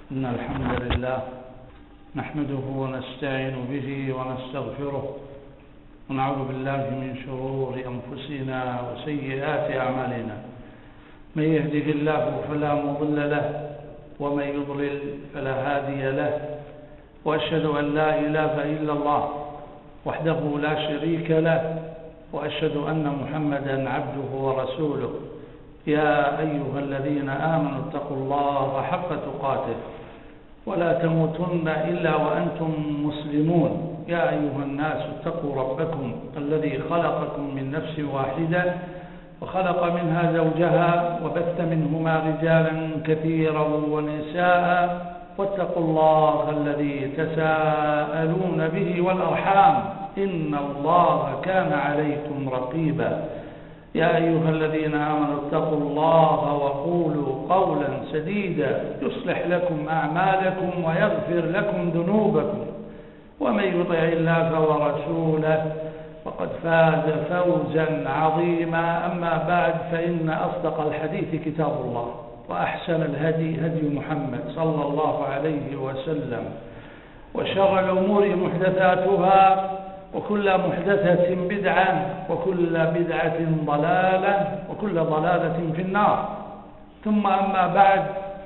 إن الحمد لله نحمده ونستعين به ونستغفره ونعوذ بالله من شرور أنفسنا وسيئات أعمالنا. من يهده الله فلا مضل له ومن يضلل فلا هادي له، وأشهد أن لا إله إلا الله وحده لا شريك له، وأشهد أن محمدا عبده ورسوله. يا أيها الذين آمنوا اتقوا الله حق تقاته ولا تموتن إلا وأنتم مسلمون. يا أيها الناس اتقوا ربكم الذي خلقكم من نفس واحدة وخلق منها زوجها وبث منهما رجالا كثيرا ونساء، واتقوا الله الذي تساءلون به والأرحام إن الله كان عليكم رقيبا. يا أيها الذين آمنوا اتقوا الله وقولوا قولا سديدا يصلح لكم أعمالكم ويغفر لكم ذنوبكم، ومن يطع الله ورسوله فقد فاز فوزا عظيما. أما بعد، فإن أصدق الحديث كتاب الله، وأحسن الهدي هدي محمد صلى الله عليه وسلم، وشر الأمور محدثاتها، وكل محدثة بدعة، وكل بدعة ضلالة، وكل ضلالة في النار. ثم أما بعد،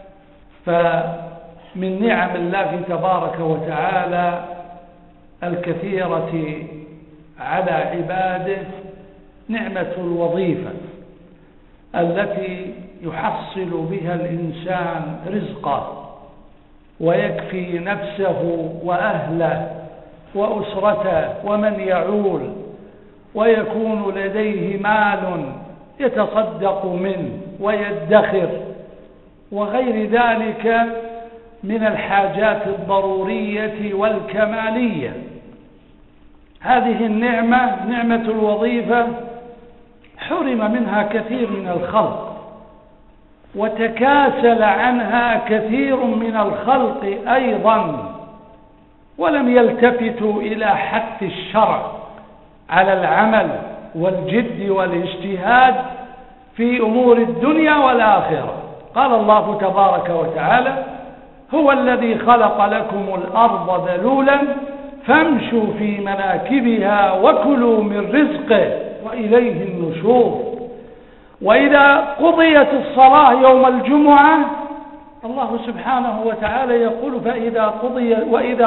فمن نعم الله تبارك وتعالى الكثيرة على عباده نعمة الوظيفة التي يحصل بها الإنسان رزقه ويكفي نفسه وأهله وأسرته ومن يعول، ويكون لديه مال يتصدق منه ويدخر، وغير ذلك من الحاجات الضرورية والكمالية. هذه النعمة، نعمة الوظيفة، حرم منها كثير من الخلق، وتكاسل عنها كثير من الخلق أيضا، ولم يلتفتوا إلى حث الشرع على العمل والجد والاجتهاد في أمور الدنيا والآخرة. قال الله تبارك وتعالى: هو الذي خلق لكم الأرض ذلولا فامشوا في مناكبها وكلوا من رزقه وإليه النشور. وإذا قضيت الصلاة يوم الجمعة، الله سبحانه وتعالى يقول: وإذا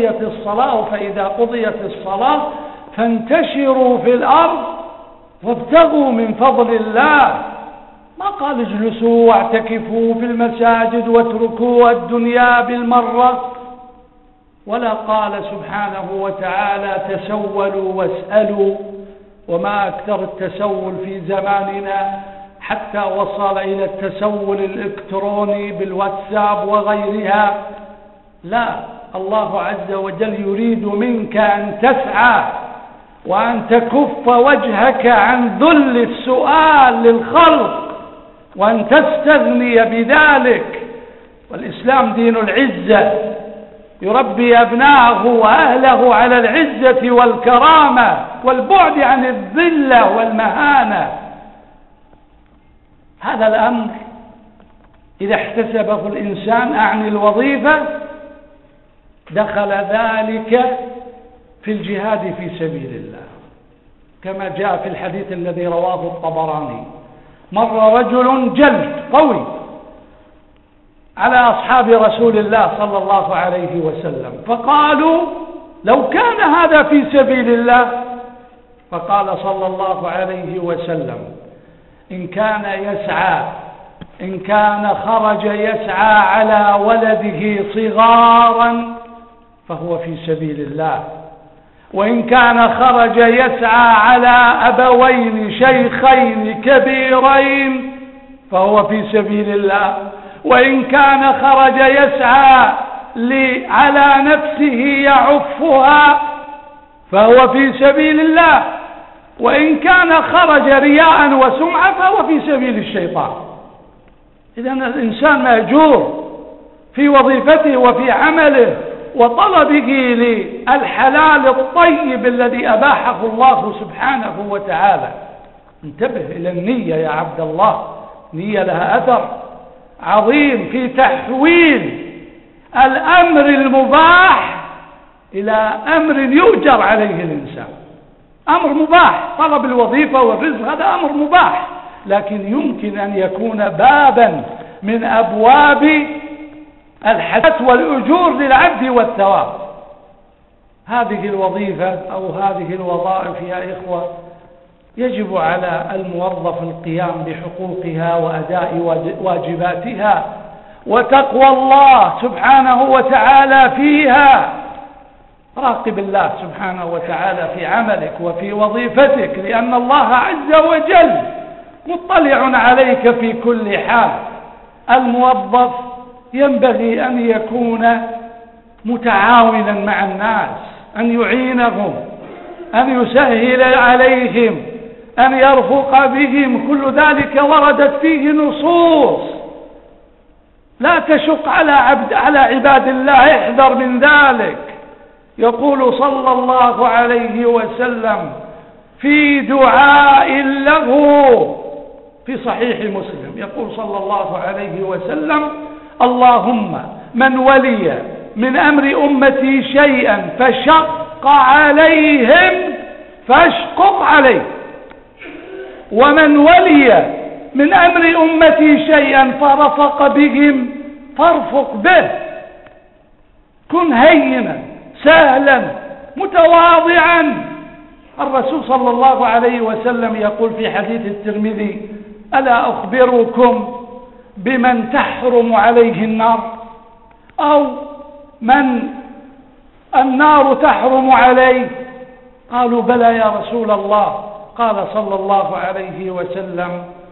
قضيت الصلاة فانتشروا في الأرض وابتغوا من فضل الله. ما قال اجلسوا واعتكفوا في المساجد واتركوا الدنيا بالمرة، ولا قال سبحانه وتعالى تسولوا واسألوا. وما أكثر التسول في زماننا، حتى وصل إلى التسول الإلكتروني بالواتساب وغيرها. لا، الله عز وجل يريد منك أن تسعى وأن تكف وجهك عن ذل السؤال للخلق، وأن تستغني بذلك. والإسلام دين العزة، يربي أبناءه وأهله على العزة والكرامة والبعد عن الذلة والمهانة. هذا الأمر إذا احتسبه الإنسان عن الوظيفة دخل ذلك في الجهاد في سبيل الله، كما جاء في الحديث الذي رواه الطبراني: مر رجل جلد قوي على أصحاب رسول الله صلى الله عليه وسلم، فقالوا: لو كان هذا في سبيل الله. فقال صلى الله عليه وسلم: إن كان خرج يسعى على ولده صغارا فهو في سبيل الله، وإن كان خرج يسعى على أبوين شيخين كبيرين فهو في سبيل الله، وإن كان خرج يسعى على نفسه يعفها فهو في سبيل الله، وإن كان خرج رياء وسمعة فهو في سبيل الشيطان. إذن الإنسان مأجور في وظيفته وفي عمله وطلبه للحلال الطيب الذي أباحه الله سبحانه وتعالى. انتبه إلى النية يا عبد الله، نية لها أثر عظيم في تحويل الأمر المباح إلى أمر يؤجر عليه الإنسان. أمر مباح، طلب الوظيفة والرزق هذا أمر مباح، لكن يمكن أن يكون بابا من أبواب الحسنات والأجور للعبد والثواب. هذه الوظيفة أو هذه الوظائف يا إخوة يجب على الموظف القيام بحقوقها وأداء واجباتها وتقوى الله سبحانه وتعالى فيها. راقب الله سبحانه وتعالى في عملك وفي وظيفتك، لأن الله عز وجل مطلع عليك في كل حال. الموظف ينبغي أن يكون متعاونا مع الناس، أن يعينهم، أن يسهل عليهم، أن يرفق بهم، كل ذلك وردت فيه نصوص. لا تشق على عباد الله، احذر من ذلك. يقول صلى الله عليه وسلم في دعاء له في صحيح مسلم، يقول صلى الله عليه وسلم: اللهم من ولي من أمر أمتي شيئا فشق عليهم فاشقق عليه، ومن ولي من أمر أمتي شيئا فرفق بهم فارفق به. كن هينا سهلا متواضعا. الرسول صلى الله عليه وسلم يقول في حديث الترمذي: ألا أخبركم بمن تحرم عليه النار، أو من النار تحرم عليه؟ قالوا: بلى يا رسول الله. قال صلى الله عليه وسلم: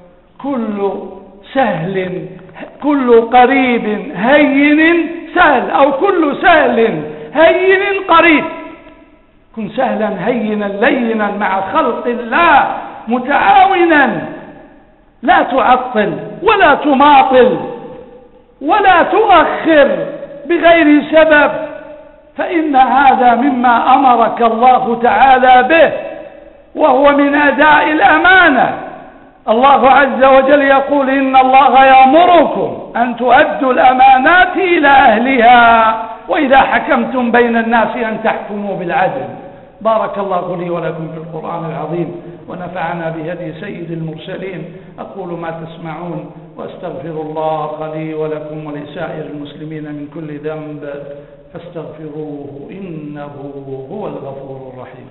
كل قريب هين سهل، أو كل سهل هين قريب. كن سهلا هينا لينا مع خلق الله، متعاونا، لا تعطل ولا تماطل ولا تؤخر بغير سبب، فإن هذا مما أمرك الله تعالى به، وهو من أداء الأمانة. الله عز وجل يقول: إن الله يأمركم أن تؤدوا الأمانات إلى أهلها وإذا حكمتم بين الناس أن تحكموا بالعدل. بارك الله لي ولكم في القرآن العظيم، ونفعنا بهدي سيد المرسلين. أقول ما تسمعون، وأستغفر الله لي ولكم ولسائر المسلمين من كل ذنب، فاستغفروه إنه هو الغفور الرحيم.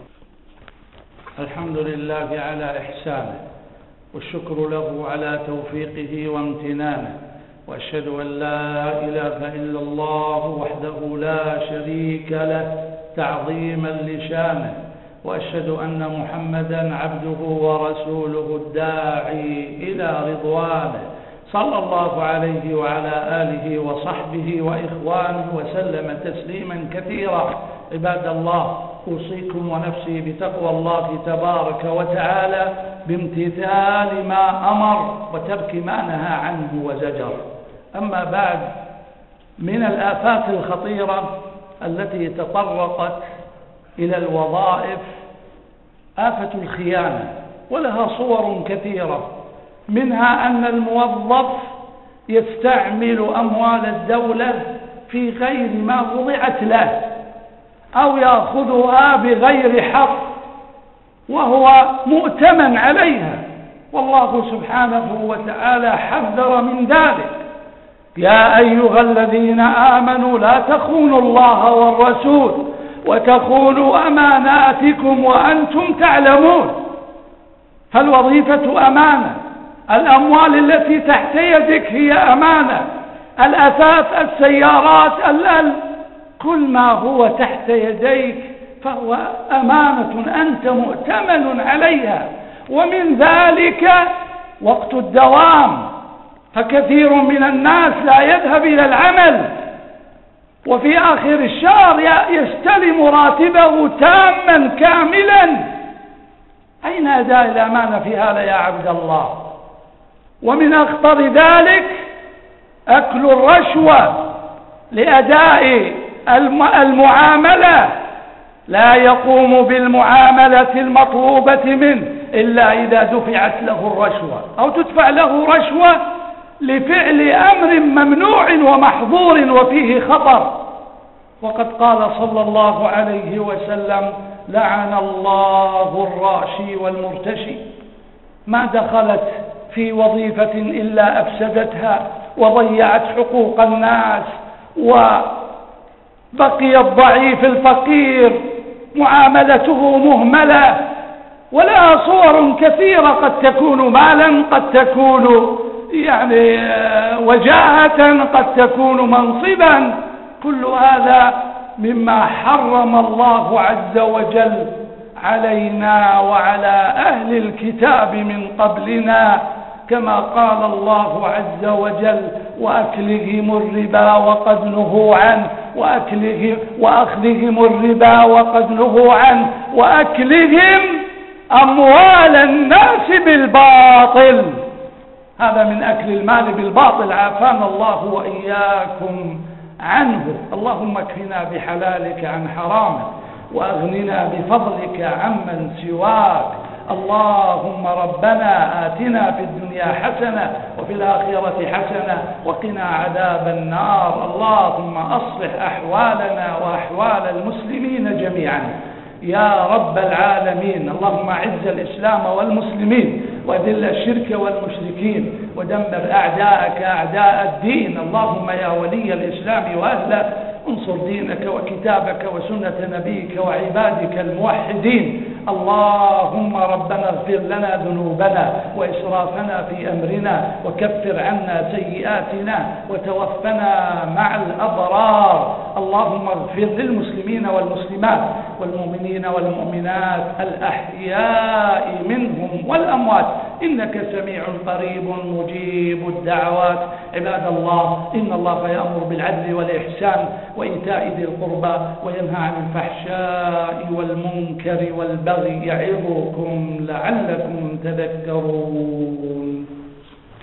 الحمد لله على إحسانه، والشكر له على توفيقه وامتنانه، وأشهد أن لا إله إلا الله وحده لا شريك له تعظيما لشانه، وأشهد أن محمدا عبده ورسوله الداعي إلى رضوانه، صلى الله عليه وعلى آله وصحبه وإخوانه وسلم تسليما كثيرا. عباد الله، أوصيكم ونفسي بتقوى الله تبارك وتعالى، بامتثال ما أمر وترك ما نهى عنه وزجر. أما بعد، من الآفات الخطيرة التي تطرقت إلى الوظائف آفة الخيانة، ولها صور كثيرة، منها أن الموظف يستعمل أموال الدولة في غير ما وضعت له، أو يأخذها بغير حق وهو مؤتمن عليها، والله سبحانه وتعالى حذر من ذلك: يا أيها الذين آمنوا لا تخونوا الله والرسول وتخونوا أماناتكم وأنتم تعلمون. فالوظيفة أمانة، الأموال التي تحت يدك هي أمانة، الأثاث، السيارات، كل ما هو تحت يديك فهو أمانة أنت مؤتمن عليها. ومن ذلك وقت الدوام، فكثير من الناس لا يذهب إلى العمل، وفي آخر الشهر يستلم راتبه تاما كاملا. أين أداء الأمانة في هذا يا عبد الله؟ ومن أخطر ذلك أكل الرشوة لأداء المعاملة. لا يقوم بالمعاملة المطلوبة منه إلا إذا دفعت له الرشوة، أو تدفع له رشوة لفعل أمر ممنوع ومحظور وفيه خطر. وقد قال صلى الله عليه وسلم: لعن الله الراشي والمرتشي. ما دخلت في وظيفة إلا أفسدتها وضيعت حقوق الناس، وبقي الضعيف الفقير معاملته مهملة. ولها صور كثيرة، قد تكون مالا، قد تكون وجاهة، قد تكون منصبا. كل هذا مما حرم الله عز وجل علينا وعلى أهل الكتاب من قبلنا، كما قال الله عز وجل: وأكلهم الربا وقد نهوا عنه، وأخذهم الربا وقد نهوا عنه، وأكلهم أموال الناس بالباطل. هذا من أكل المال بالباطل، عافانا الله وإياكم عنه. اللهم اكفنا بحلالك عن حرامك، وأغننا بفضلك عمن سواك. اللهم ربنا آتنا في الدنيا حسنة وفي الآخرة حسنة وقنا عذاب النار. اللهم أصلح أحوالنا وأحوال المسلمين جميعا يا رب العالمين. اللهم أعز الإسلام والمسلمين، وذل الشرك والمشركين، ودمر أعداءك أعداء الدين. اللهم يا ولي الإسلام وأهله، انصر دينك وكتابك وسنة نبيك وعبادك الموحدين. اللهم ربنا اغفر لنا ذنوبنا وإسرافنا في أمرنا، وكفر عنا سيئاتنا، وتوفنا مع الأبرار. اللهم اغفر للمسلمين والمسلمات والمؤمنين والمؤمنات الأحياء منهم والأموات، إنك سميع قريب مجيب الدعوات. عباد الله، إن الله يأمر بالعدل والإحسان وإيتاء ذي القربى، وينهى عن الفحشاء والمنكر والبغي، يعظكم لعلكم تذكرون.